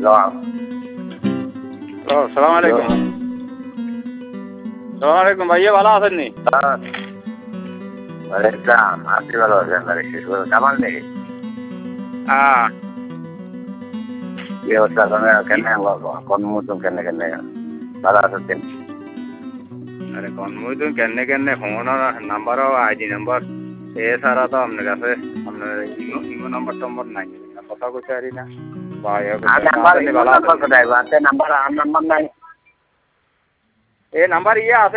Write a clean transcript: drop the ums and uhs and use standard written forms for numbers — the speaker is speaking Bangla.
সালাম আলাইকুম। সালাম আলাইকুম ভাইয়া, ভালো আছেন নি? আপনি ভালো আছেন? কামাল নেই হ্যাঁ, কি অবস্থা? কেন কর্মমতন কেন ভালো আছেন? আরে কনমুই কেনে কেনে ফোন নাম্বারও আইডি নাম্বার এ ছাড়া তো আপনার কাছে আপনার ইমো নাম্বার টম্বর নাই, কথা কইতে পারি না। ভালো আছেন? নাম্বার নাই। এ নাম্বার ইয়ে আছে।